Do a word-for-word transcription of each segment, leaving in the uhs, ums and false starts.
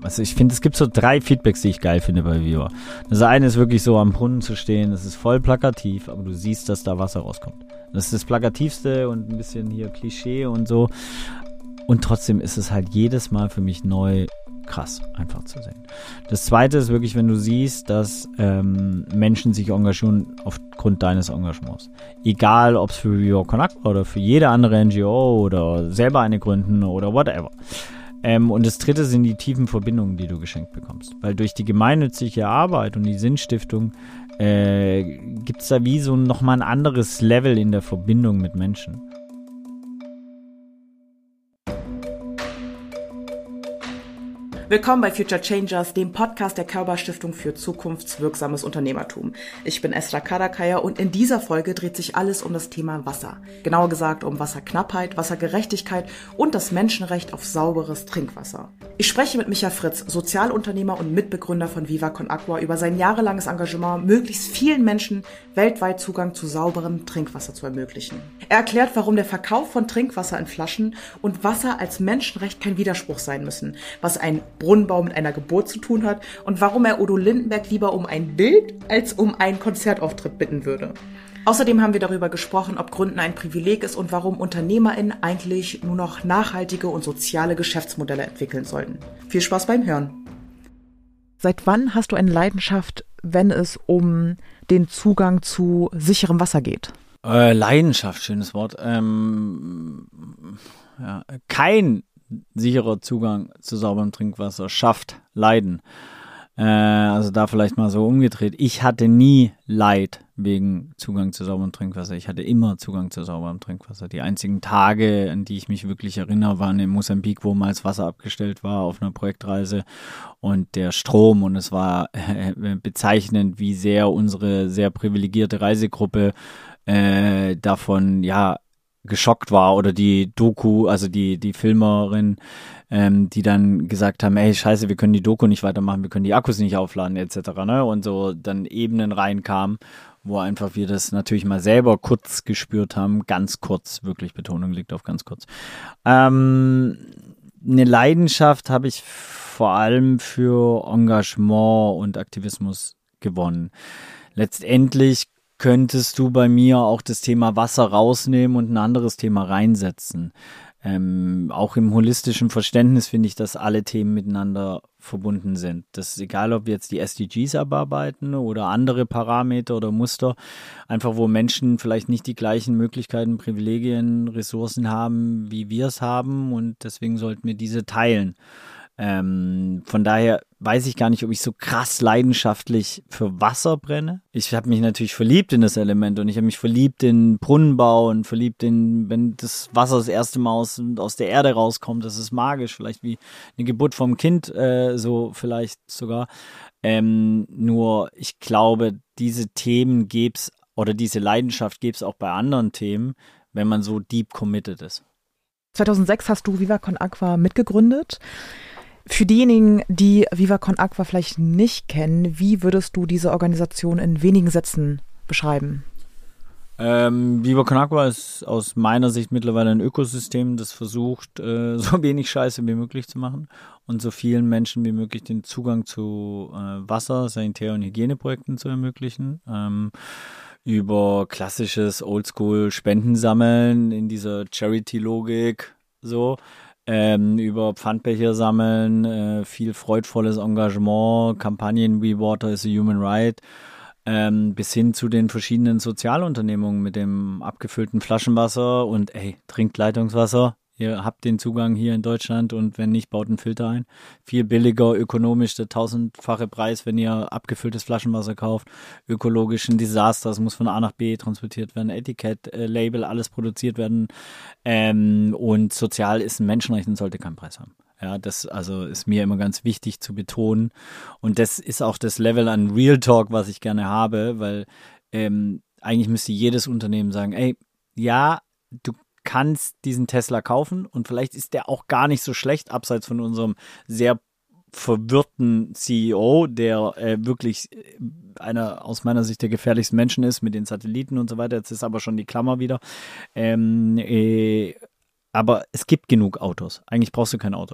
Also ich finde, es gibt so drei Feedbacks, die ich geil finde bei Viva. Das eine ist wirklich so am Brunnen zu stehen, das ist voll plakativ, aber du siehst, dass da Wasser rauskommt. Das ist das Plakativste und ein bisschen hier Klischee und so. Und trotzdem ist es halt jedes Mal für mich neu krass, einfach zu sehen. Das zweite ist wirklich, wenn du siehst, dass ähm, Menschen sich engagieren aufgrund deines Engagements. Egal, ob es für Viva Con Agua oder für jede andere N G O oder selber eine gründen oder whatever. Ähm, und das dritte sind die tiefen Verbindungen, die du geschenkt bekommst. Weil durch die gemeinnützige Arbeit und die Sinnstiftung äh, gibt es da wie so nochmal ein anderes Level in der Verbindung mit Menschen. Willkommen bei Future Changers, dem Podcast der Körber Stiftung für zukunftswirksames Unternehmertum. Ich bin Esra Karakaya und in dieser Folge dreht sich alles um das Thema Wasser. Genauer gesagt um Wasserknappheit, Wassergerechtigkeit und das Menschenrecht auf sauberes Trinkwasser. Ich spreche mit Micha Fritz, Sozialunternehmer und Mitbegründer von Viva Con Agua, über sein jahrelanges Engagement, möglichst vielen Menschen weltweit Zugang zu sauberem Trinkwasser zu ermöglichen. Er erklärt, warum der Verkauf von Trinkwasser in Flaschen und Wasser als Menschenrecht kein Widerspruch sein müssen, was ein Brunnenbau mit einer Geburt zu tun hat und warum er Udo Lindenberg lieber um ein Bild als um einen Konzertauftritt bitten würde. Außerdem haben wir darüber gesprochen, ob Gründen ein Privileg ist und warum UnternehmerInnen eigentlich nur noch nachhaltige und soziale Geschäftsmodelle entwickeln sollten. Viel Spaß beim Hören. Seit wann hast du eine Leidenschaft, wenn es um den Zugang zu sicherem Wasser geht? Äh, Leidenschaft, schönes Wort. Ähm, ja, kein sicherer Zugang zu sauberem Trinkwasser schafft Leiden. Äh, also da vielleicht mal so umgedreht. Ich hatte nie Leid wegen Zugang zu sauberem Trinkwasser. Ich hatte immer Zugang zu sauberem Trinkwasser. Die einzigen Tage, an die ich mich wirklich erinnere, waren in Mosambik, wo mal das Wasser abgestellt war auf einer Projektreise und der Strom. Und es war äh, bezeichnend, wie sehr unsere sehr privilegierte Reisegruppe äh, davon, ja, geschockt war oder die Doku, also die die Filmerin, ähm, die dann gesagt haben, ey, scheiße, wir können die Doku nicht weitermachen, wir können die Akkus nicht aufladen et cetera. Ne? Und so dann Ebenen reinkamen, wo einfach wir das natürlich mal selber kurz gespürt haben, ganz kurz, wirklich Betonung liegt auf ganz kurz. Ähm, eine Leidenschaft habe ich vor allem für Engagement und Aktivismus gewonnen. Letztendlich könntest du bei mir auch das Thema Wasser rausnehmen und ein anderes Thema reinsetzen. Ähm, auch im holistischen Verständnis finde ich, dass alle Themen miteinander verbunden sind. Das ist egal, ob wir jetzt die S D Gs abarbeiten oder andere Parameter oder Muster, einfach wo Menschen vielleicht nicht die gleichen Möglichkeiten, Privilegien, Ressourcen haben, wie wir es haben und deswegen sollten wir diese teilen. Ähm, von daher weiß ich gar nicht, ob ich so krass leidenschaftlich für Wasser brenne. Ich habe mich natürlich verliebt in das Element und ich habe mich verliebt in Brunnenbau und verliebt in, wenn das Wasser das erste Mal aus, aus der Erde rauskommt, das ist magisch, vielleicht wie eine Geburt vom Kind, äh, so vielleicht sogar. Ähm, nur ich glaube, diese Themen gäb's oder diese Leidenschaft gäb's auch bei anderen Themen, wenn man so deep committed ist. zweitausendsechs hast du Viva Con Agua mitgegründet. Für diejenigen, die Viva Con Agua vielleicht nicht kennen, wie würdest du diese Organisation in wenigen Sätzen beschreiben? Ähm, Viva Con Agua ist aus meiner Sicht mittlerweile ein Ökosystem, das versucht, äh, so wenig Scheiße wie möglich zu machen und so vielen Menschen wie möglich den Zugang zu äh, Wasser, Sanitär- und Hygieneprojekten zu ermöglichen. Ähm, über klassisches Oldschool-Spendensammeln in dieser Charity-Logik so. Ähm, über Pfandbecher sammeln, äh, viel freudvolles Engagement, Kampagnen wie Water is a Human Right, ähm, bis hin zu den verschiedenen Sozialunternehmungen mit dem abgefüllten Flaschenwasser und ey, trinkt Leitungswasser. Ihr habt den Zugang hier in Deutschland und wenn nicht, baut einen Filter ein. Viel billiger, ökonomisch, der tausendfache Preis, wenn ihr abgefülltes Flaschenwasser kauft. Ökologisch ein Desaster, es muss von A nach B transportiert werden, Etikett, äh, Label, alles produziert werden. Ähm, und sozial ist ein Menschenrecht und sollte keinen Preis haben. Ja, das also ist mir immer ganz wichtig zu betonen. Und das ist auch das Level an Real Talk, was ich gerne habe, weil ähm, eigentlich müsste jedes Unternehmen sagen, ey, ja, du kannst diesen Tesla kaufen und vielleicht ist der auch gar nicht so schlecht, abseits von unserem sehr verwirrten C E O, der äh, wirklich einer aus meiner Sicht der gefährlichsten Menschen ist mit den Satelliten und so weiter. Jetzt ist aber schon die Klammer wieder. Ähm, äh, aber es gibt genug Autos. Eigentlich brauchst du kein Auto.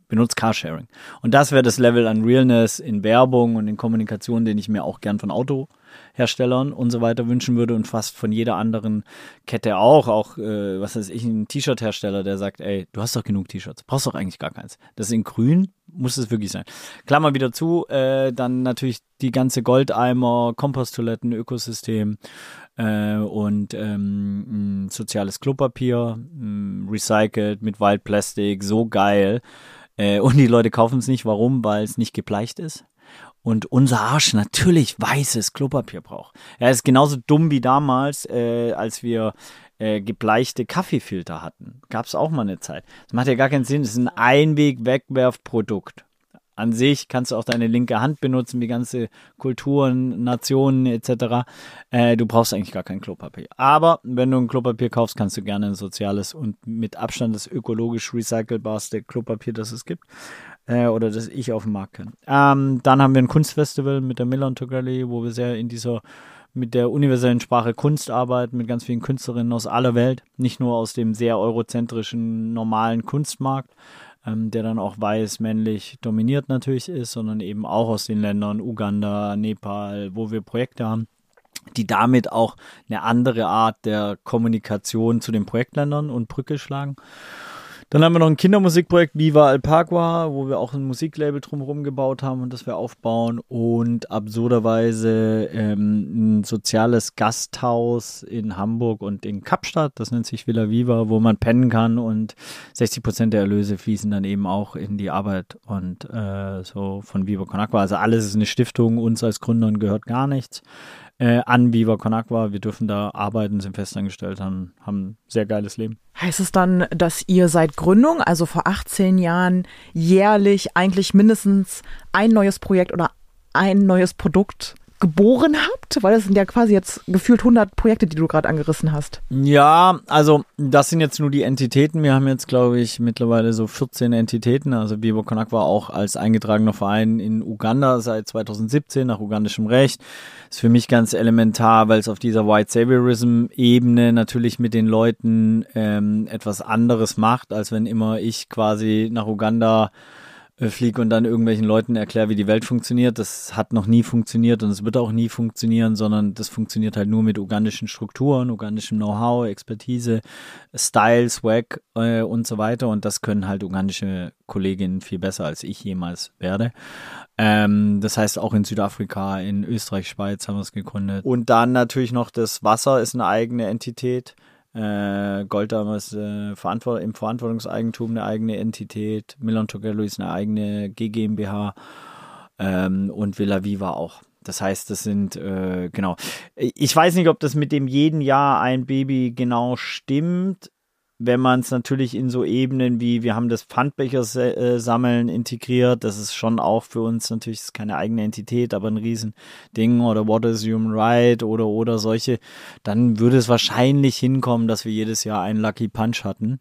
benutzt Carsharing. Und das wäre das Level an Realness in Werbung und in Kommunikation, den ich mir auch gern von Autoherstellern und so weiter wünschen würde und fast von jeder anderen Kette auch. Auch, äh, was weiß ich, ein T-Shirt-Hersteller, der sagt, ey, du hast doch genug T-Shirts, brauchst doch eigentlich gar keins. Das ist in grün, muss es wirklich sein. Klammer wieder zu, äh, dann natürlich die ganze Goldeimer, Komposttoiletten, Ökosystem äh, und ähm, ein soziales Klopapier, mh, recycelt mit Wildplastik, so geil. Äh, und die Leute kaufen es nicht. Warum? Weil es nicht gebleicht ist. Und unser Arsch natürlich weißes Klopapier braucht. Er ist genauso dumm wie damals, äh, als wir äh, gebleichte Kaffeefilter hatten. Gab es auch mal eine Zeit. Das macht ja gar keinen Sinn. Das ist ein Einweg-Wegwerfprodukt. An sich kannst du auch deine linke Hand benutzen, wie ganze Kulturen, Nationen et cetera. Äh, du brauchst eigentlich gar kein Klopapier. Aber wenn du ein Klopapier kaufst, kannst du gerne ein soziales und mit Abstand das ökologisch recycelbarste Klopapier, das es gibt. Äh, oder das ich auf dem Markt kenne. Ähm, dann haben wir ein Kunstfestival mit der Miller und Togali, wo wir sehr in dieser mit der universellen Sprache Kunst arbeiten, mit ganz vielen Künstlerinnen aus aller Welt. Nicht nur aus dem sehr eurozentrischen, normalen Kunstmarkt, ähm, der dann auch weiß, männlich dominiert natürlich ist, sondern eben auch aus den Ländern Uganda, Nepal, wo wir Projekte haben, die damit auch eine andere Art der Kommunikation zu den Projektländern und Brücke schlagen. Dann haben wir noch ein Kindermusikprojekt, Viva Alpagua, wo wir auch ein Musiklabel drumherum gebaut haben und das wir aufbauen. Und absurderweise ähm, ein soziales Gasthaus in Hamburg und in Kapstadt, das nennt sich Villa Viva, wo man pennen kann und sechzig Prozent der Erlöse fließen dann eben auch in die Arbeit und äh, so von Viva Con Agua. Also alles ist eine Stiftung, uns als Gründern gehört gar nichts. Äh, an Viva Con Agua. Wir dürfen da arbeiten, sind festangestellt, haben, haben ein sehr geiles Leben. Heißt es dann, dass ihr seit Gründung, also vor achtzehn Jahren, jährlich eigentlich mindestens ein neues Projekt oder ein neues Produkt geboren habt? Weil das sind ja quasi jetzt gefühlt hundert Projekte, die du gerade angerissen hast. Ja, also das sind jetzt nur die Entitäten. Wir haben jetzt, glaube ich, mittlerweile so vierzehn Entitäten. Also Viva Con Agua auch als eingetragener Verein in Uganda seit zwanzig siebzehn nach ugandischem Recht. Ist für mich ganz elementar, weil es auf dieser White Saviorism-Ebene natürlich mit den Leuten ähm, etwas anderes macht, als wenn immer ich quasi nach Uganda fliege und dann irgendwelchen Leuten erkläre, wie die Welt funktioniert. Das hat noch nie funktioniert und es wird auch nie funktionieren, sondern das funktioniert halt nur mit ugandischen Strukturen, ugandischem Know-how, Expertise, Style, Swag äh, und so weiter. Und das können halt ugandische Kolleginnen viel besser, als ich jemals werde. Ähm, das heißt, auch in Südafrika, in Österreich, Schweiz haben wir es gegründet. Und dann natürlich noch das Wasser ist eine eigene Entität. Äh, Goldeimer ist äh, verantwort- im Verantwortungseigentum eine eigene Entität, Miller und Togali ist eine eigene G GmbH ähm, und Villa Viva auch. Das heißt, das sind, äh, genau. Ich weiß nicht, ob das mit dem jeden Jahr ein Baby genau stimmt, wenn man es natürlich in so Ebenen wie, wir haben das Pfandbecher-Sammeln integriert, das ist schon auch für uns natürlich ist keine eigene Entität, aber ein Riesending oder What is Human Right oder oder solche, dann würde es wahrscheinlich hinkommen, dass wir jedes Jahr einen Lucky Punch hatten.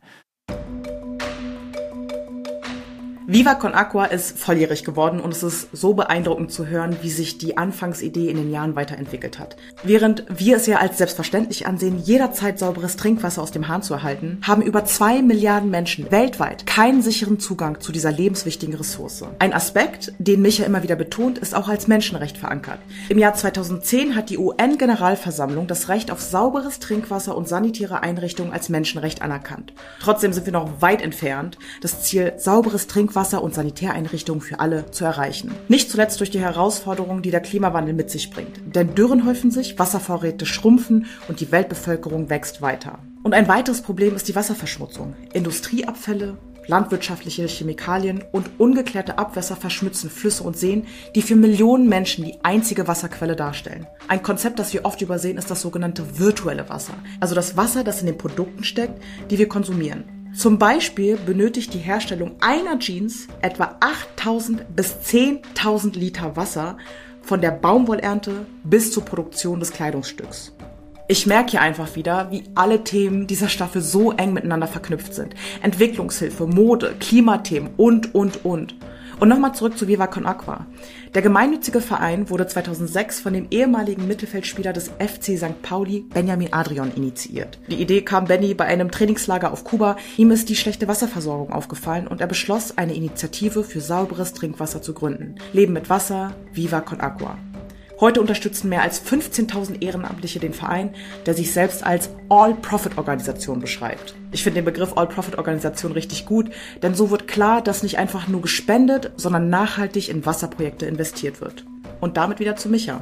Viva Con Agua ist volljährig geworden und es ist so beeindruckend zu hören, wie sich die Anfangsidee in den Jahren weiterentwickelt hat. Während wir es ja als selbstverständlich ansehen, jederzeit sauberes Trinkwasser aus dem Hahn zu erhalten, haben über zwei Milliarden Menschen weltweit keinen sicheren Zugang zu dieser lebenswichtigen Ressource. Ein Aspekt, den Micha immer wieder betont, ist auch als Menschenrecht verankert. Im Jahr zweitausendzehn hat die U N-Generalversammlung das Recht auf sauberes Trinkwasser und sanitäre Einrichtungen als Menschenrecht anerkannt. Trotzdem sind wir noch weit entfernt, das Ziel sauberes Trinkwasser Wasser- und Sanitäreinrichtungen für alle zu erreichen. Nicht zuletzt durch die Herausforderungen, die der Klimawandel mit sich bringt. Denn Dürren häufen sich, Wasservorräte schrumpfen und die Weltbevölkerung wächst weiter. Und ein weiteres Problem ist die Wasserverschmutzung. Industrieabfälle, landwirtschaftliche Chemikalien und ungeklärte Abwässer verschmutzen Flüsse und Seen, die für Millionen Menschen die einzige Wasserquelle darstellen. Ein Konzept, das wir oft übersehen, ist das sogenannte virtuelle Wasser. Also das Wasser, das in den Produkten steckt, die wir konsumieren. Zum Beispiel benötigt die Herstellung einer Jeans etwa achttausend bis zehntausend Liter Wasser von der Baumwollernte bis zur Produktion des Kleidungsstücks. Ich merke hier einfach wieder, wie alle Themen dieser Staffel so eng miteinander verknüpft sind. Entwicklungshilfe, Mode, Klimathemen und, und, und. Und nochmal zurück zu Viva Con Agua. Der gemeinnützige Verein wurde zweitausendsechs von dem ehemaligen Mittelfeldspieler des F C Sankt Pauli, Benjamin Adrian, initiiert. Die Idee kam Benny bei einem Trainingslager auf Kuba. Ihm ist die schlechte Wasserversorgung aufgefallen und er beschloss, eine Initiative für sauberes Trinkwasser zu gründen. Leben mit Wasser, Viva Con Agua. Heute unterstützen mehr als fünfzehntausend Ehrenamtliche den Verein, der sich selbst als All-Profit-Organisation beschreibt. Ich finde den Begriff All-Profit-Organisation richtig gut, denn so wird klar, dass nicht einfach nur gespendet, sondern nachhaltig in Wasserprojekte investiert wird. Und damit wieder zu Micha.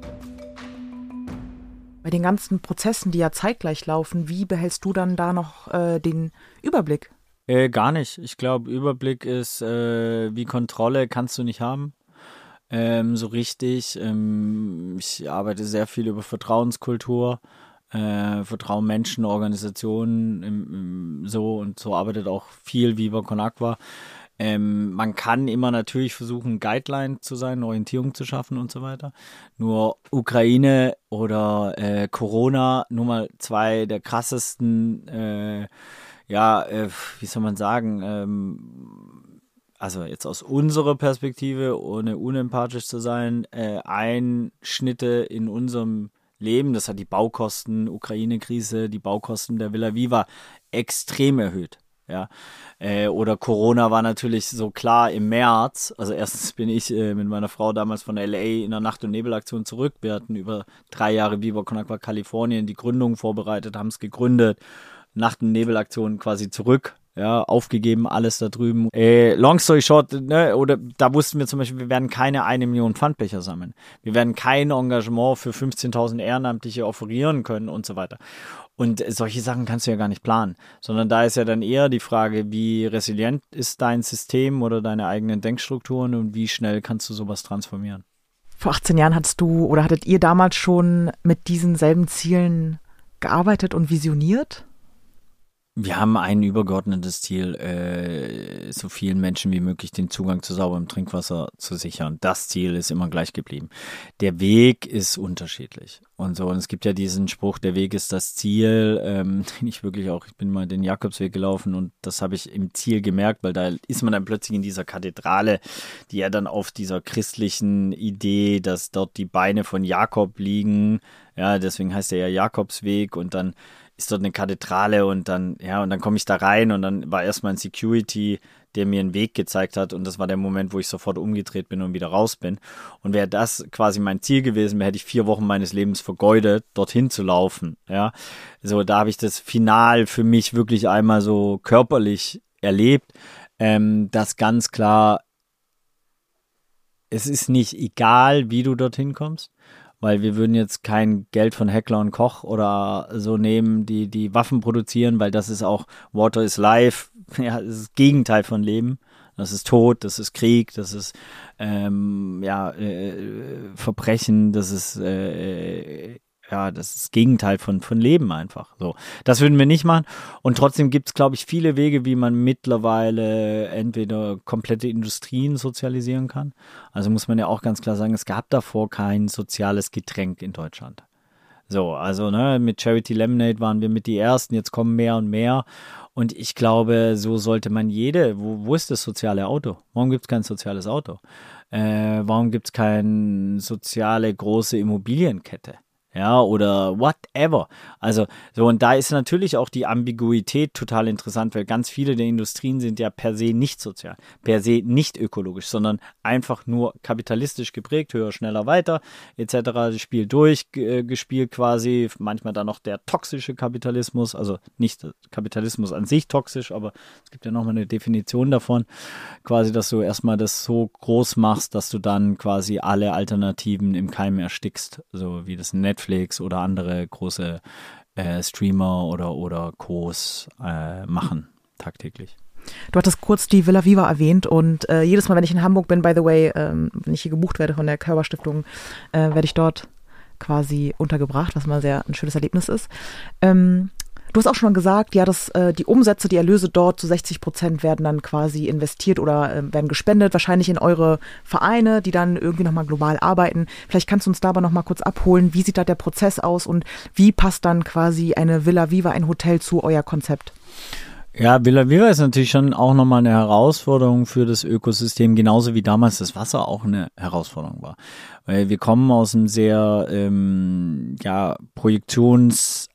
Bei den ganzen Prozessen, die ja zeitgleich laufen, wie behältst du dann da noch äh, den Überblick? Äh, gar nicht. Ich glaube, Überblick ist äh, wie Kontrolle kannst du nicht haben. Ähm, so richtig. Ähm, ich arbeite sehr viel über Vertrauenskultur, äh, Vertrauen Menschen, Organisationen, im, im, so und so arbeitet auch viel Viva Con Agua. Ähm, man kann immer natürlich versuchen, Guideline zu sein, Orientierung zu schaffen und so weiter. Nur Ukraine oder äh, Corona, nur mal zwei der krassesten, äh, ja, äh, wie soll man sagen, ähm, also jetzt aus unserer Perspektive, ohne unempathisch zu sein, äh, Einschnitte in unserem Leben, das hat die Baukosten, Ukraine-Krise, die Baukosten der Villa Viva extrem erhöht. Ja, äh, oder Corona war natürlich so klar im März. Also erstens bin ich äh, mit meiner Frau damals von L A in der Nacht- und Nebelaktion zurück. Wir hatten über drei Jahre Viva Con Agua Kalifornien die Gründung vorbereitet, haben es gegründet, Nacht- und Nebelaktion quasi zurück. Ja, aufgegeben, alles da drüben. Äh, long story short, ne, oder da wussten wir zum Beispiel, wir werden keine eine Million Pfandbecher sammeln. Wir werden kein Engagement für fünfzehntausend Ehrenamtliche offerieren können und so weiter. Und solche Sachen kannst du ja gar nicht planen, sondern da ist ja dann eher die Frage, wie resilient ist dein System oder deine eigenen Denkstrukturen und wie schnell kannst du sowas transformieren. Vor achtzehn Jahren hattest du oder hattet ihr damals schon mit diesen selben Zielen gearbeitet und visioniert? Wir haben ein übergeordnetes Ziel, äh, so vielen Menschen wie möglich den Zugang zu sauberem Trinkwasser zu sichern. Das Ziel ist immer gleich geblieben. Der Weg ist unterschiedlich und so. Und es gibt ja diesen Spruch, der Weg ist das Ziel, ähm, den ich wirklich auch, ich bin mal den Jakobsweg gelaufen und das habe ich im Ziel gemerkt, weil da ist man dann plötzlich in dieser Kathedrale, die ja dann auf dieser christlichen Idee, dass dort die Beine von Jakob liegen, ja, deswegen heißt er ja Jakobsweg und dann ist dort eine Kathedrale und dann, ja, und dann komme ich da rein und dann war erstmal ein Security, der mir einen Weg gezeigt hat und das war der Moment, wo ich sofort umgedreht bin und wieder raus bin. Und wäre das quasi mein Ziel gewesen, hätte ich vier Wochen meines Lebens vergeudet, dorthin zu laufen, ja. So, da habe ich das final für mich wirklich einmal so körperlich erlebt, ähm, dass ganz klar, es ist nicht egal, wie du dorthin kommst, weil wir würden jetzt kein Geld von Heckler und Koch oder so nehmen, die die Waffen produzieren, weil das ist auch Water is Life, ja, das ist das Gegenteil von Leben. Das ist Tod, das ist Krieg, das ist ähm, ja äh, Verbrechen, das ist äh, ja das ist das Gegenteil von von Leben einfach. So, das würden wir nicht machen. Und trotzdem gibt es, glaube ich, viele Wege, wie man mittlerweile entweder komplette Industrien sozialisieren kann. Also muss man ja auch ganz klar sagen, es gab davor kein soziales Getränk in Deutschland. So, also ne, mit Charity Lemonade waren wir mit die Ersten, jetzt kommen mehr und mehr. Und ich glaube, so sollte man jede, wo, wo ist das soziale Auto? Warum gibt es kein soziales Auto? Äh, warum gibt es keine soziale große Immobilienkette? Ja, oder whatever. Also, so, und da ist natürlich auch die Ambiguität total interessant, weil ganz viele der Industrien sind ja per se nicht sozial, per se nicht ökologisch, sondern einfach nur kapitalistisch geprägt, höher, schneller, weiter, et cetera. Das Spiel durchgespielt quasi, manchmal dann noch der toxische Kapitalismus, also nicht Kapitalismus an sich toxisch, aber es gibt ja nochmal eine Definition davon, quasi, dass du erstmal das so groß machst, dass du dann quasi alle Alternativen im Keim erstickst, so wie das Netflix oder andere große äh, Streamer oder, oder Co.s äh, machen tagtäglich. Du hattest kurz die Villa Viva erwähnt und äh, jedes Mal, wenn ich in Hamburg bin, by the way, ähm, wenn ich hier gebucht werde von der Körber-Stiftung, äh, werde ich dort quasi untergebracht, was mal sehr ein schönes Erlebnis ist. Ähm, Du hast auch schon mal gesagt, ja, dass äh, die Umsätze, die Erlöse dort zu sechzig Prozent werden dann quasi investiert oder äh, werden gespendet, wahrscheinlich in eure Vereine, die dann irgendwie nochmal global arbeiten. Vielleicht kannst du uns da aber nochmal kurz abholen, wie sieht da der Prozess aus und wie passt dann quasi eine Villa Viva, ein Hotel zu euer Konzept? Ja, Villa Viva ist natürlich schon auch nochmal eine Herausforderung für das Ökosystem, genauso wie damals das Wasser auch eine Herausforderung war. Weil wir kommen aus einem sehr ähm, ja, Projektions-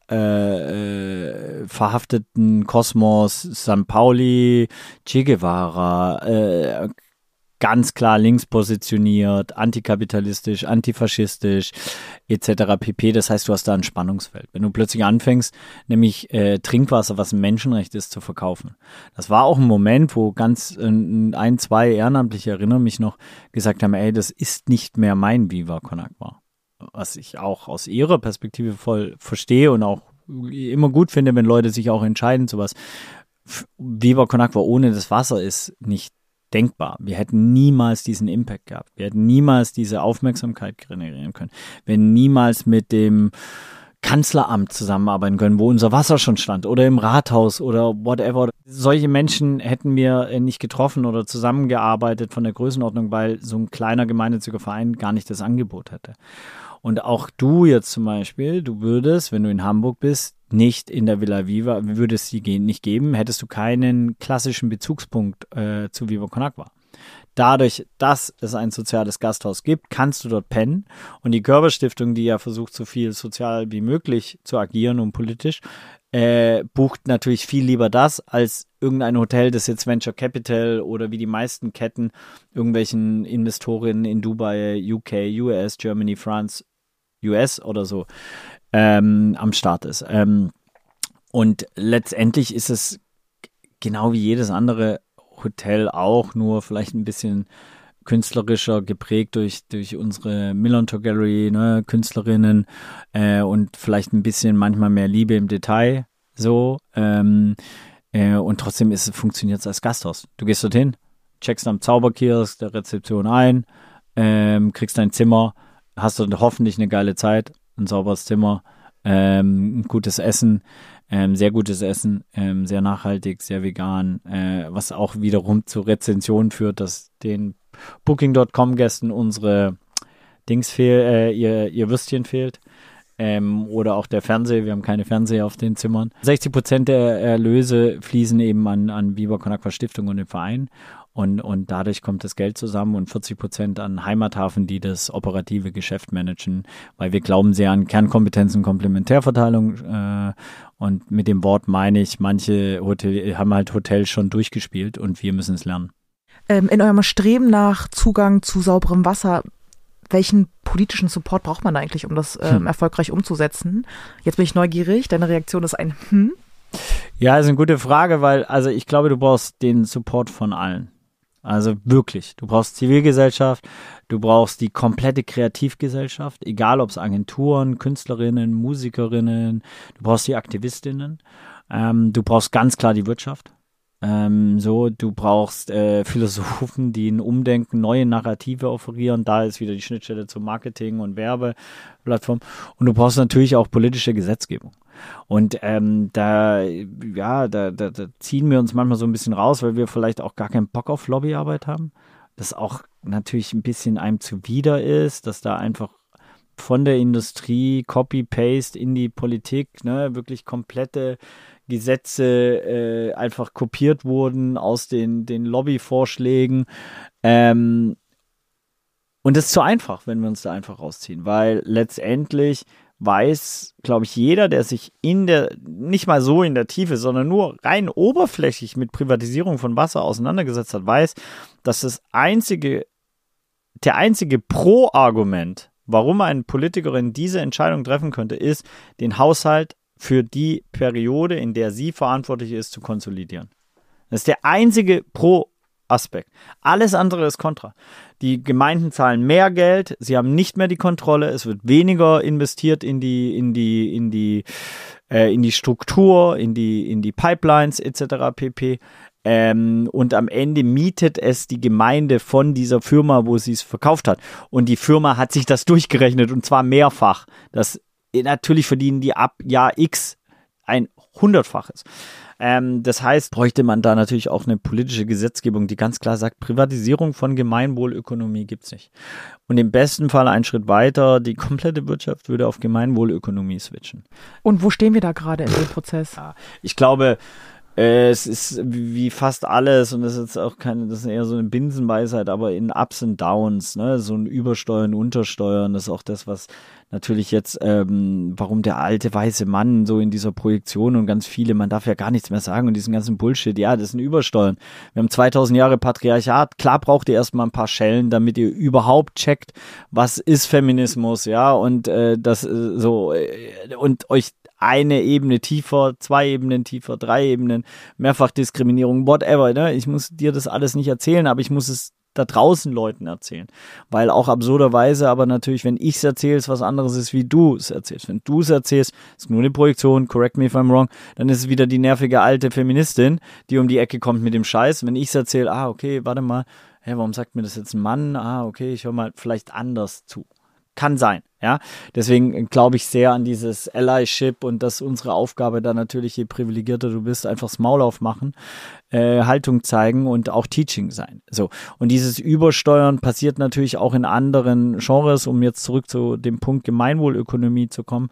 Äh, äh, verhafteten Kosmos, Sankt Pauli, Che Guevara, äh, ganz klar links positioniert, antikapitalistisch, antifaschistisch et cetera pp. Das heißt, du hast da ein Spannungsfeld. Wenn du plötzlich anfängst, nämlich äh, Trinkwasser, was ein Menschenrecht ist, zu verkaufen. Das war auch ein Moment, wo ganz äh, ein, zwei Ehrenamtliche, erinnere mich noch, gesagt haben, ey, das ist nicht mehr mein Viva Con Agua. Was ich auch aus ihrer Perspektive voll verstehe und auch immer gut finde, wenn Leute sich auch entscheiden zu was. Viva Con Agua ohne das Wasser ist nicht denkbar. Wir hätten niemals diesen Impact gehabt. Wir hätten niemals diese Aufmerksamkeit generieren können. Wir hätten niemals mit dem Kanzleramt zusammenarbeiten können, wo unser Wasser schon stand oder im Rathaus oder whatever. Solche Menschen hätten wir nicht getroffen oder zusammengearbeitet von der Größenordnung, weil so ein kleiner gemeinnütziger Verein gar nicht das Angebot hätte. Und auch du jetzt zum Beispiel, du würdest, wenn du in Hamburg bist, nicht in der Villa Viva, würdest sie nicht geben, hättest du keinen klassischen Bezugspunkt äh, zu Viva Con Agua. Dadurch, dass es ein soziales Gasthaus gibt, kannst du dort pennen. Und die Körber-Stiftung, die ja versucht, so viel sozial wie möglich zu agieren und politisch, äh, bucht natürlich viel lieber das, als irgendein Hotel, das jetzt Venture Capital oder wie die meisten Ketten irgendwelchen Investorinnen in Dubai, U K, U S, Germany, France, U S oder so ähm, am Start ist. Ähm, und letztendlich ist es genau wie jedes andere Hotel auch, nur vielleicht ein bisschen künstlerischer geprägt durch, durch unsere Millantor Gallery, ne, Künstlerinnen äh, und vielleicht ein bisschen manchmal mehr Liebe im Detail so ähm, äh, und trotzdem ist, funktioniert es als Gasthaus. Du gehst dorthin, checkst am Zauberkiosk der Rezeption ein, ähm, kriegst dein Zimmer, hast dort hoffentlich eine geile Zeit, ein sauberes Zimmer, ähm, gutes Essen, ähm, sehr gutes Essen, ähm, sehr nachhaltig, sehr vegan, äh, was auch wiederum zu Rezensionen führt, dass den Booking Punkt com Gästen unsere Dings fehl, äh, ihr, ihr Würstchen fehlt. Ähm, oder auch der Fernseher, wir haben keine Fernseher auf den Zimmern. sechzig Prozent der Erlöse fließen eben an, an Viva Con Agua Stiftung und den Verein. Und, und dadurch kommt das Geld zusammen und vierzig Prozent an Heimathafen, die das operative Geschäft managen, weil wir glauben sehr an Kernkompetenzen, Komplementärverteilung äh, und mit dem Wort meine ich, manche Hotel haben halt Hotels schon durchgespielt und wir müssen es lernen. Ähm, in eurem Streben nach Zugang zu sauberem Wasser, welchen politischen Support braucht man eigentlich, um das ähm, hm. erfolgreich umzusetzen? Jetzt bin ich neugierig, deine Reaktion ist ein Hm. Ja, ist eine gute Frage, weil also ich glaube, du brauchst den Support von allen. Also wirklich, du brauchst Zivilgesellschaft, du brauchst die komplette Kreativgesellschaft, egal ob es Agenturen, Künstlerinnen, Musikerinnen, du brauchst die Aktivistinnen, ähm, du brauchst ganz klar die Wirtschaft. Ähm, so, du brauchst äh, Philosophen, die ein Umdenken, neue Narrative offerieren. Da ist wieder die Schnittstelle zum Marketing und Werbeplattform. Und du brauchst natürlich auch politische Gesetzgebung. Und ähm, da, ja, da, da, da ziehen wir uns manchmal so ein bisschen raus, weil wir vielleicht auch gar keinen Bock auf Lobbyarbeit haben. Das auch natürlich ein bisschen einem zuwider ist, dass da einfach von der Industrie Copy-Paste in die Politik, ne, wirklich komplette Gesetze äh, einfach kopiert wurden aus den, den Lobbyvorschlägen. Ähm, und das ist zu einfach, wenn wir uns da einfach rausziehen, weil letztendlich weiß, glaube ich, jeder, der sich in der, nicht mal so in der Tiefe, sondern nur rein oberflächlich mit Privatisierung von Wasser auseinandergesetzt hat, weiß, dass das einzige, der einzige Pro-Argument, warum eine Politikerin diese Entscheidung treffen könnte, ist, den Haushalt für die Periode, in der sie verantwortlich ist, zu konsolidieren. Das ist der einzige Pro-Aspekt. Alles andere ist kontra. Die Gemeinden zahlen mehr Geld, sie haben nicht mehr die Kontrolle, es wird weniger investiert in die, in die, in die, äh, in die Struktur, in die, in die Pipelines et cetera pp. Ähm, und am Ende mietet es die Gemeinde von dieser Firma, wo sie es verkauft hat. Und die Firma hat sich das durchgerechnet und zwar mehrfach. Das natürlich verdienen die ab Jahr X ein Hundertfaches. Ähm, das heißt, bräuchte man da natürlich auch eine politische Gesetzgebung, die ganz klar sagt, Privatisierung von Gemeinwohlökonomie gibt's nicht. Und im besten Fall einen Schritt weiter, die komplette Wirtschaft würde auf Gemeinwohlökonomie switchen. Und wo stehen wir da gerade in dem Prozess? Ja, ich glaube, Äh, es ist wie fast alles und das ist jetzt auch keine, das ist eher so eine Binsenweisheit, aber in Ups und Downs, ne, so ein Übersteuern, Untersteuern, das ist auch das, was natürlich jetzt, ähm, warum der alte weiße Mann so in dieser Projektion und ganz viele, man darf ja gar nichts mehr sagen und diesen ganzen Bullshit, ja, das ist ein Übersteuern. Wir haben zweitausend Jahre Patriarchat, klar braucht ihr erstmal ein paar Schellen, damit ihr überhaupt checkt, was ist Feminismus, ja, und äh, das äh, so, äh, und euch eine Ebene tiefer, zwei Ebenen tiefer, drei Ebenen, Mehrfachdiskriminierung, whatever, ne? Ich muss dir das alles nicht erzählen, aber ich muss es da draußen Leuten erzählen. Weil auch absurderweise, aber natürlich, wenn ich es erzähle, ist was anderes ist, wie du es erzählst. Wenn du es erzählst, ist nur eine Projektion, correct me if I'm wrong, dann ist es wieder die nervige alte Feministin, die um die Ecke kommt mit dem Scheiß. Wenn ich es erzähle, ah, okay, warte mal, hä, warum sagt mir das jetzt ein Mann? Ah, okay, ich höre mal vielleicht anders zu. Kann sein, ja. Deswegen glaube ich sehr an dieses Allyship und dass unsere Aufgabe da natürlich, je privilegierter du bist, einfach das Maul aufmachen, äh, Haltung zeigen und auch Teaching sein. So. Und dieses Übersteuern passiert natürlich auch in anderen Genres, um jetzt zurück zu dem Punkt Gemeinwohlökonomie zu kommen.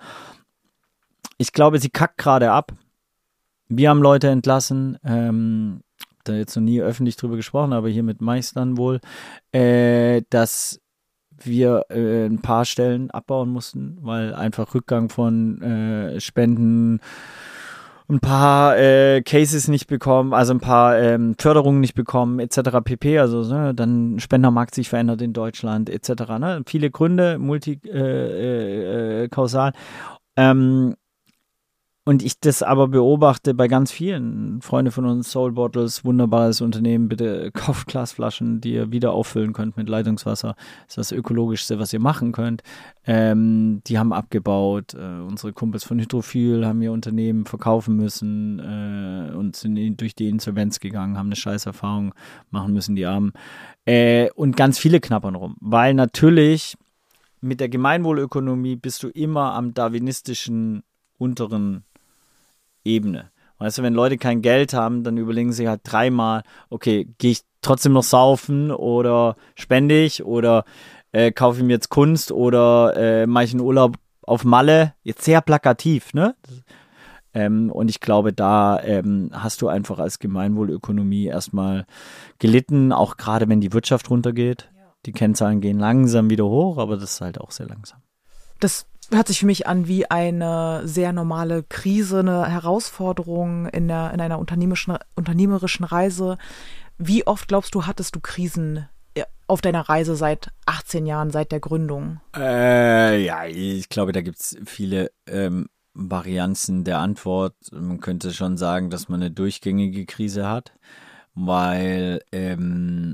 Ich glaube, sie kackt gerade ab. Wir haben Leute entlassen, ähm, da jetzt noch nie öffentlich drüber gesprochen, aber hiermit mache ich es dann wohl, äh, dass wir äh, ein paar Stellen abbauen mussten, weil einfach Rückgang von äh, Spenden, ein paar äh, Cases nicht bekommen, also ein paar ähm, Förderungen nicht bekommen, et cetera pp. Also ne, dann Spendermarkt sich verändert in Deutschland, et cetera. Ne? Viele Gründe, multikausal. Äh, äh, kausal. ähm, Und ich das aber beobachte bei ganz vielen Freunde von uns, Soul Bottles, wunderbares Unternehmen, bitte kauft Glasflaschen, die ihr wieder auffüllen könnt mit Leitungswasser. Das ist das Ökologischste, was ihr machen könnt. Ähm, die haben abgebaut. Äh, unsere Kumpels von Hydrophil haben ihr Unternehmen verkaufen müssen äh, und sind in, durch die Insolvenz gegangen, haben eine scheiß Erfahrung machen müssen, die Armen. Äh, und ganz viele knappern rum, weil natürlich mit der Gemeinwohlökonomie bist du immer am darwinistischen unteren Ebene. Weißt du, wenn Leute kein Geld haben, dann überlegen sie halt dreimal, okay, gehe ich trotzdem noch saufen oder spende ich oder äh, kaufe ich mir jetzt Kunst oder äh, mache ich einen Urlaub auf Malle? Jetzt sehr plakativ, ne? Ähm, und ich glaube, da ähm, hast du einfach als Gemeinwohlökonomie erstmal gelitten, auch gerade wenn die Wirtschaft runtergeht. Ja. Die Kennzahlen gehen langsam wieder hoch, aber das ist halt auch sehr langsam. Das hört sich für mich an wie eine sehr normale Krise, eine Herausforderung in, der, in einer unternehmerischen, unternehmerischen Reise. Wie oft, glaubst du, hattest du Krisen auf deiner Reise seit achtzehn Jahren, seit der Gründung? Äh, ja, ich glaube, da gibt es viele ähm, Varianzen der Antwort. Man könnte schon sagen, dass man eine durchgängige Krise hat, weil ähm,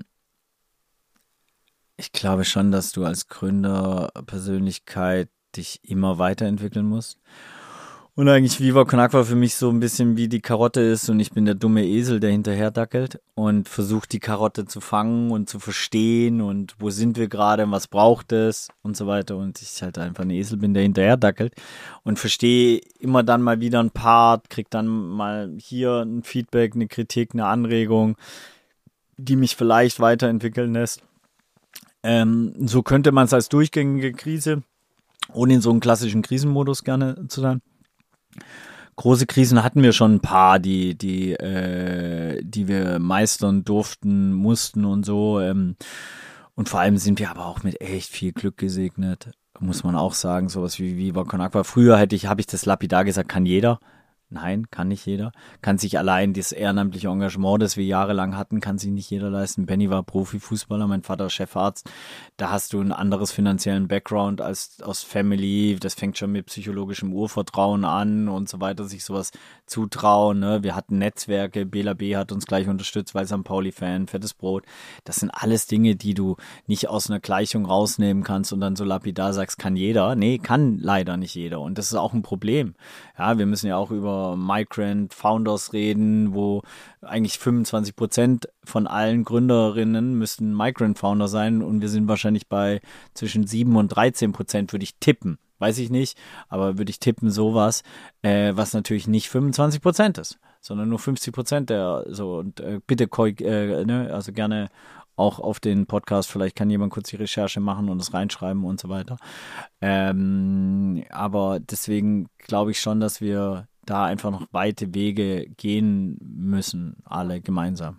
ich glaube schon, dass du als Gründerpersönlichkeit dich immer weiterentwickeln musst. Und eigentlich Viva Con Agua für mich so ein bisschen wie die Karotte ist und ich bin der dumme Esel, der hinterher dackelt und versucht die Karotte zu fangen und zu verstehen und wo sind wir gerade, was braucht es und so weiter und ich halt einfach ein Esel bin, der hinterher dackelt und verstehe immer dann mal wieder ein Part, krieg dann mal hier ein Feedback, eine Kritik, eine Anregung, die mich vielleicht weiterentwickeln lässt. Ähm, so könnte man es als durchgängige Krise, ohne in so einem klassischen Krisenmodus gerne zu sein. Große Krisen hatten wir schon ein paar, die, die, äh, die wir meistern durften, mussten und so. Ähm, und vor allem sind wir aber auch mit echt viel Glück gesegnet, muss man auch sagen. Sowas wie Viva Con Agua. Früher hätte ich, habe ich das lapidar gesagt, kann jeder. Nein, kann nicht jeder. Kann sich allein das ehrenamtliche Engagement, das wir jahrelang hatten, kann sich nicht jeder leisten. Benny war Profifußballer, mein Vater Chefarzt. Da hast du ein anderes finanziellen Background als aus Family. Das fängt schon mit psychologischem Urvertrauen an und so weiter, sich sowas zutrauen. Ne? Wir hatten Netzwerke, Bela B. hat uns gleich unterstützt, weil Sankt Pauli-Fan, fettes Brot. Das sind alles Dinge, die du nicht aus einer Gleichung rausnehmen kannst und dann so lapidar sagst, kann jeder. Nee, kann leider nicht jeder. Und das ist auch ein Problem. Ja, wir müssen ja auch über Migrant Founders reden, wo eigentlich fünfundzwanzig Prozent von allen Gründerinnen müssten Migrant Founder sein und wir sind wahrscheinlich bei zwischen sieben und dreizehn Prozent, würde ich tippen. Weiß ich nicht, aber würde ich tippen sowas, äh, was natürlich nicht fünfundzwanzig Prozent ist, sondern nur fünfzig Prozent der, so, und äh, bitte, äh, ne, also gerne auch auf den Podcast, vielleicht kann jemand kurz die Recherche machen und es reinschreiben und so weiter. Ähm, aber deswegen glaube ich schon, dass wir da einfach noch weite Wege gehen müssen, alle gemeinsam.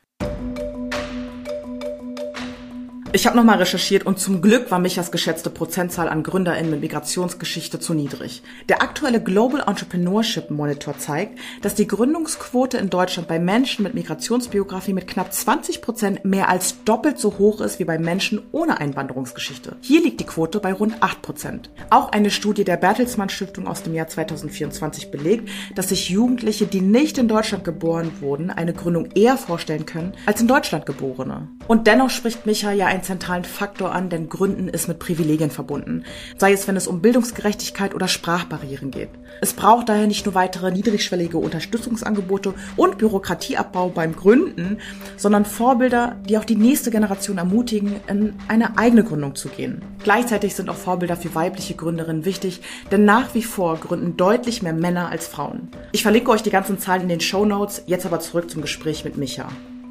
Ich habe nochmal recherchiert und zum Glück war Michas geschätzte Prozentzahl an GründerInnen mit Migrationsgeschichte zu niedrig. Der aktuelle Global Entrepreneurship Monitor zeigt, dass die Gründungsquote in Deutschland bei Menschen mit Migrationsbiografie mit knapp zwanzig Prozent mehr als doppelt so hoch ist wie bei Menschen ohne Einwanderungsgeschichte. Hier liegt die Quote bei rund acht Prozent. Auch eine Studie der Bertelsmann Stiftung aus dem Jahr zweitausendvierundzwanzig belegt, dass sich Jugendliche, die nicht in Deutschland geboren wurden, eine Gründung eher vorstellen können als in Deutschland Geborene. Und dennoch spricht Micha ja ein zentralen Faktor an, denn Gründen ist mit Privilegien verbunden, sei es, wenn es um Bildungsgerechtigkeit oder Sprachbarrieren geht. Es braucht daher nicht nur weitere niedrigschwellige Unterstützungsangebote und Bürokratieabbau beim Gründen, sondern Vorbilder, die auch die nächste Generation ermutigen, in eine eigene Gründung zu gehen. Gleichzeitig sind auch Vorbilder für weibliche Gründerinnen wichtig, denn nach wie vor gründen deutlich mehr Männer als Frauen. Ich verlinke euch die ganzen Zahlen in den Shownotes, jetzt aber zurück zum Gespräch mit Micha.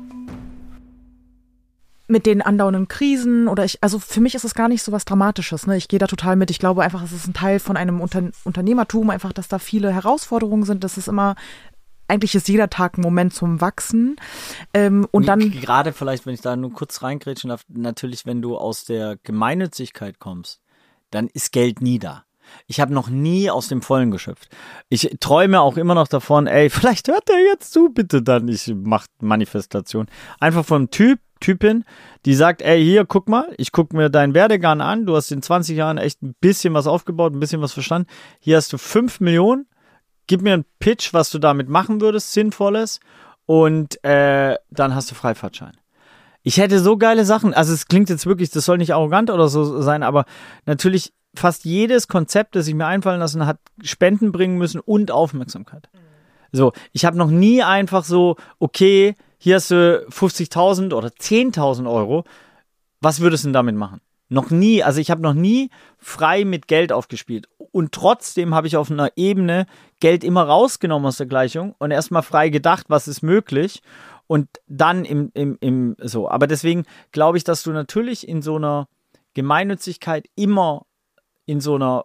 Mit den andauernden Krisen oder ich, also für mich ist es gar nicht so was Dramatisches, ne? Ich gehe da total mit. Ich glaube einfach, es ist ein Teil von einem Unter- Unternehmertum, einfach, dass da viele Herausforderungen sind. Das ist immer, eigentlich ist jeder Tag ein Moment zum Wachsen. Ähm, und dann gerade vielleicht, wenn ich da nur kurz reingrätschen darf, natürlich, wenn du aus der Gemeinnützigkeit kommst, dann ist Geld nie da. Ich habe noch nie aus dem Vollen geschöpft. Ich träume auch immer noch davon, ey, vielleicht hört der jetzt zu, bitte dann, ich mach Manifestation. Einfach vom Typ, Typin, die sagt, ey, hier, guck mal, ich guck mir deinen Werdegang an, du hast in zwanzig Jahren echt ein bisschen was aufgebaut, ein bisschen was verstanden. Hier hast du fünf Millionen, gib mir einen Pitch, was du damit machen würdest, Sinnvolles, und äh, dann hast du Freifahrtschein. Ich hätte so geile Sachen, also es klingt jetzt wirklich, das soll nicht arrogant oder so sein, aber natürlich fast jedes Konzept, das ich mir einfallen lassen hat, Spenden bringen müssen und Aufmerksamkeit. So, ich habe noch nie einfach so, okay, hier hast du fünfzigtausend oder zehntausend Euro, was würdest du denn damit machen? Noch nie, also ich habe noch nie frei mit Geld aufgespielt und trotzdem habe ich auf einer Ebene Geld immer rausgenommen aus der Gleichung und erstmal frei gedacht, was ist möglich und dann im, im, im so. Aber deswegen glaube ich, dass du natürlich in so einer Gemeinnützigkeit immer in so einer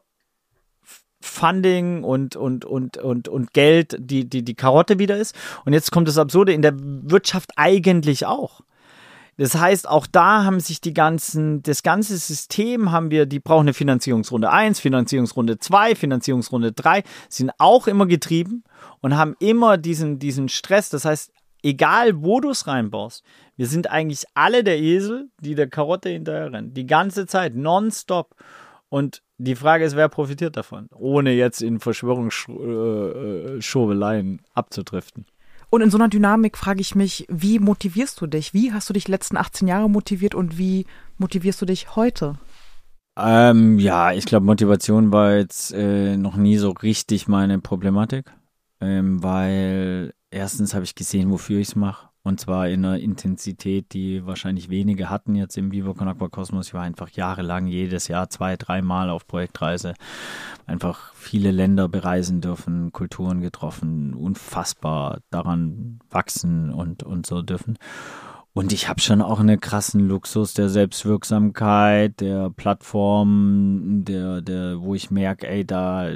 Funding und, und, und, und, und Geld die, die, die Karotte wieder ist. Und jetzt kommt das Absurde, in der Wirtschaft eigentlich auch. Das heißt, auch da haben sich die ganzen, das ganze System haben wir, die brauchen eine Finanzierungsrunde eins, Finanzierungsrunde zwei, Finanzierungsrunde drei, sind auch immer getrieben und haben immer diesen, diesen Stress. Das heißt, egal wo du es reinbaust, wir sind eigentlich alle der Esel, die der Karotte hinterher rennen. Die ganze Zeit, nonstop. Und die Frage ist, wer profitiert davon, ohne jetzt in Verschwörungsschwurbeleien abzudriften. Und in so einer Dynamik frage ich mich, wie motivierst du dich? Wie hast du dich die letzten achtzehn Jahre motiviert und wie motivierst du dich heute? Ähm, ja, ich glaube, Motivation war jetzt äh, noch nie so richtig meine Problematik, ähm, weil erstens habe ich gesehen, wofür ich es mache. Und zwar in einer Intensität, die wahrscheinlich wenige hatten jetzt im Viva Con Agua Kosmos. Ich war einfach jahrelang jedes Jahr zwei, dreimal auf Projektreise. Einfach viele Länder bereisen dürfen, Kulturen getroffen, unfassbar daran wachsen und, und so dürfen. Und ich habe schon auch einen krassen Luxus der Selbstwirksamkeit, der Plattform, der, der, wo ich merke, ey, da...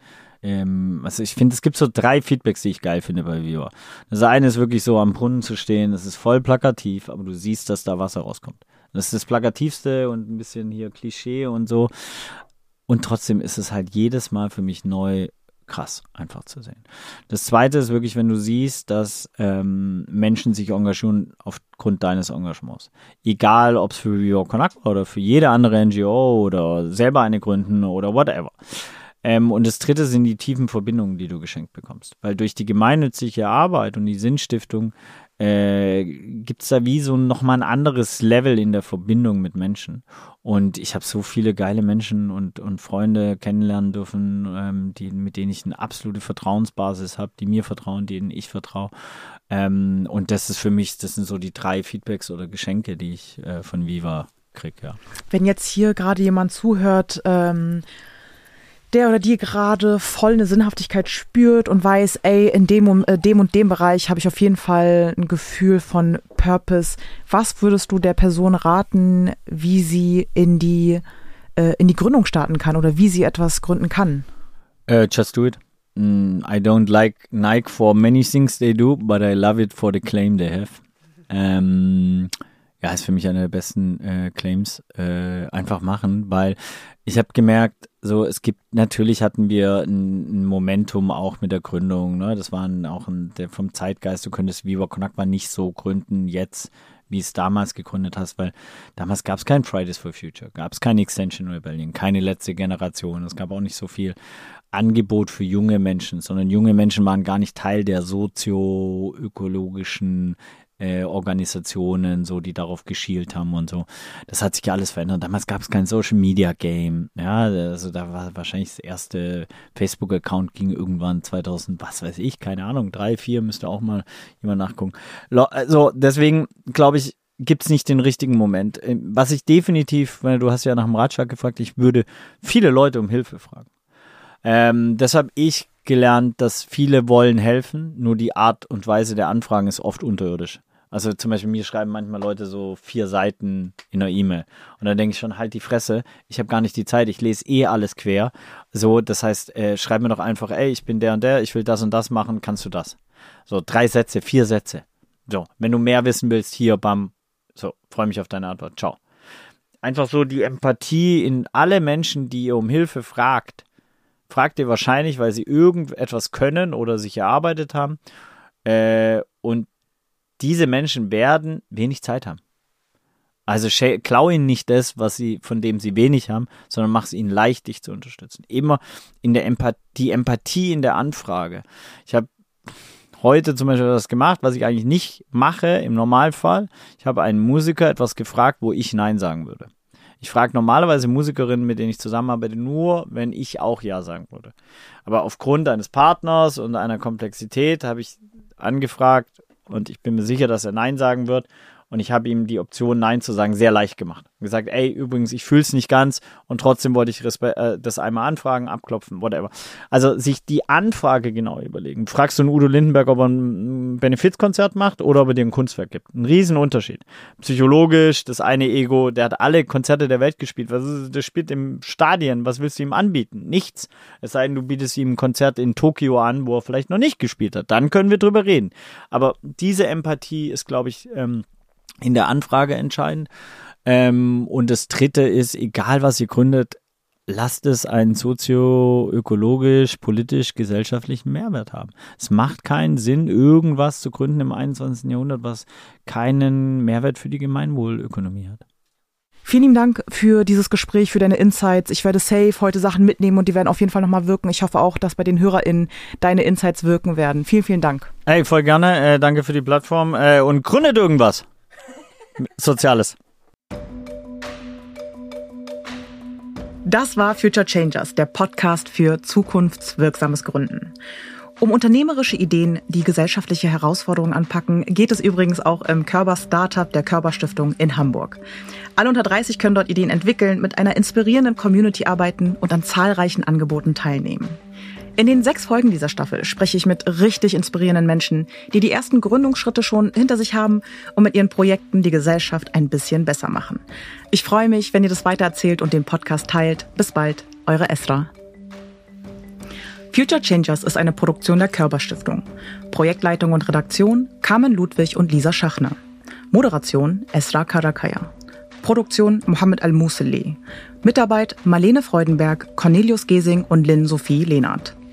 Also ich finde, es gibt so drei Feedbacks, die ich geil finde bei Viva. Das eine ist wirklich so, am Brunnen zu stehen, das ist voll plakativ, aber du siehst, dass da Wasser rauskommt. Das ist das Plakativste und ein bisschen hier Klischee und so. Und trotzdem ist es halt jedes Mal für mich neu krass, einfach zu sehen. Das zweite ist wirklich, wenn du siehst, dass ähm, Menschen sich engagieren aufgrund deines Engagements. Egal, ob es für Viva Con Agua oder für jede andere N G O oder selber eine gründen oder whatever. Ähm, und das dritte sind die tiefen Verbindungen, die du geschenkt bekommst. Weil durch die gemeinnützige Arbeit und die Sinnstiftung äh, gibt es da wie so nochmal ein anderes Level in der Verbindung mit Menschen. Und ich habe so viele geile Menschen und, und Freunde kennenlernen dürfen, ähm, die, mit denen ich eine absolute Vertrauensbasis habe, die mir vertrauen, denen ich vertraue. Ähm, und das ist für mich, das sind so die drei Feedbacks oder Geschenke, die ich äh, von Viva kriege. Ja. Wenn jetzt hier gerade jemand zuhört, ähm der oder die gerade voll eine Sinnhaftigkeit spürt und weiß, ey, in dem, äh, dem und dem Bereich habe ich auf jeden Fall ein Gefühl von Purpose. Was würdest du der Person raten, wie sie in die, äh, in die Gründung starten kann oder wie sie etwas gründen kann? Uh, just do it. I don't like Nike for many things they do, but I love it for the claim they have. Ähm, ja, ist für mich einer der besten äh, Claims. Äh, einfach machen, weil ich habe gemerkt, so es gibt, natürlich hatten wir ein, ein Momentum auch mit der Gründung, ne? Das war auch ein, der vom Zeitgeist, du könntest Viva Con Agua nicht so gründen jetzt, wie es damals gegründet hast, weil damals gab es kein Fridays for Future, gab es keine Extinction Rebellion, keine letzte Generation, es gab auch nicht so viel Angebot für junge Menschen, sondern junge Menschen waren gar nicht Teil der sozio-ökologischen äh, Organisationen, so die darauf geschielt haben und so. Das hat sich ja alles verändert. Damals gab es kein Social Media Game, ja, also da war wahrscheinlich das erste Facebook-Account ging irgendwann zweitausend, was weiß ich, keine Ahnung, drei, vier, müsste auch mal jemand nachgucken. Also deswegen glaube ich, gibt es nicht den richtigen Moment. Was ich definitiv, du hast ja nach dem Ratschlag gefragt, ich würde viele Leute um Hilfe fragen. Ähm, deshalb ich gelernt, dass viele wollen helfen, nur die Art und Weise der Anfragen ist oft unterirdisch. Also zum Beispiel mir schreiben manchmal Leute so vier Seiten in einer E-Mail und dann denke ich schon, halt die Fresse, ich habe gar nicht die Zeit, ich lese eh alles quer. So, das heißt, äh, schreib mir doch einfach, ey, ich bin der und der, ich will das und das machen, kannst du das? So, drei Sätze, vier Sätze. So, wenn du mehr wissen willst, hier, bam, so, freue mich auf deine Antwort, ciao. Einfach so die Empathie in alle Menschen, die ihr um Hilfe fragt, fragt ihr wahrscheinlich, weil sie irgendetwas können oder sich erarbeitet haben. Äh, und diese Menschen werden wenig Zeit haben. Also klau ihnen nicht das, was sie, von dem sie wenig haben, sondern mach es ihnen leicht, dich zu unterstützen. Immer in der Empathie, die Empathie in der Anfrage. Ich habe heute zum Beispiel das gemacht, was ich eigentlich nicht mache im Normalfall. Ich habe einen Musiker etwas gefragt, wo ich Nein sagen würde. Ich frage normalerweise Musikerinnen, mit denen ich zusammenarbeite, nur, wenn ich auch Ja sagen würde. Aber aufgrund eines Partners und einer Komplexität habe ich angefragt und ich bin mir sicher, dass er Nein sagen wird. Und ich habe ihm die Option, Nein zu sagen, sehr leicht gemacht. Gesagt, ey, übrigens, ich fühle es nicht ganz und trotzdem wollte ich respe- äh, das einmal anfragen, abklopfen, whatever. Also sich die Anfrage genau überlegen. Fragst du einen Udo Lindenberg, ob er ein Benefizkonzert macht oder ob er dir ein Kunstwerk gibt? Ein Riesenunterschied. Psychologisch, das eine Ego, der hat alle Konzerte der Welt gespielt. Was ist, der spielt im Stadion, was willst du ihm anbieten? Nichts. Es sei denn, du bietest ihm ein Konzert in Tokio an, wo er vielleicht noch nicht gespielt hat. Dann können wir drüber reden. Aber diese Empathie ist, glaube ich, ähm, in der Anfrage entscheidend. Ähm, und das dritte ist, egal was ihr gründet, lasst es einen sozio-ökologisch, politisch, gesellschaftlichen Mehrwert haben. Es macht keinen Sinn, irgendwas zu gründen im einundzwanzigsten Jahrhundert, was keinen Mehrwert für die Gemeinwohlökonomie hat. Vielen lieben Dank für dieses Gespräch, für deine Insights. Ich werde safe heute Sachen mitnehmen und die werden auf jeden Fall nochmal wirken. Ich hoffe auch, dass bei den HörerInnen deine Insights wirken werden. Vielen, vielen Dank. Hey, voll gerne. Äh, danke für die Plattform. Äh, und gründet irgendwas Soziales. Das war Future Changers, der Podcast für zukunftswirksames Gründen. Um unternehmerische Ideen, die gesellschaftliche Herausforderungen anpacken, geht es übrigens auch im Körber Startup der Körber Stiftung in Hamburg. Alle unter dreißig können dort Ideen entwickeln, mit einer inspirierenden Community arbeiten und an zahlreichen Angeboten teilnehmen. In den sechs Folgen dieser Staffel spreche ich mit richtig inspirierenden Menschen, die die ersten Gründungsschritte schon hinter sich haben und mit ihren Projekten die Gesellschaft ein bisschen besser machen. Ich freue mich, wenn ihr das weitererzählt und den Podcast teilt. Bis bald, eure Esra. Future Changers ist eine Produktion der Körber Stiftung. Projektleitung und Redaktion Carmen Ludwig und Lisa Schachner. Moderation Esra Karakaya. Produktion Mohammed Al-Muselli. Mitarbeit Marlene Freudenberg, Cornelius Gesing und Lynn Sophie Lehnert.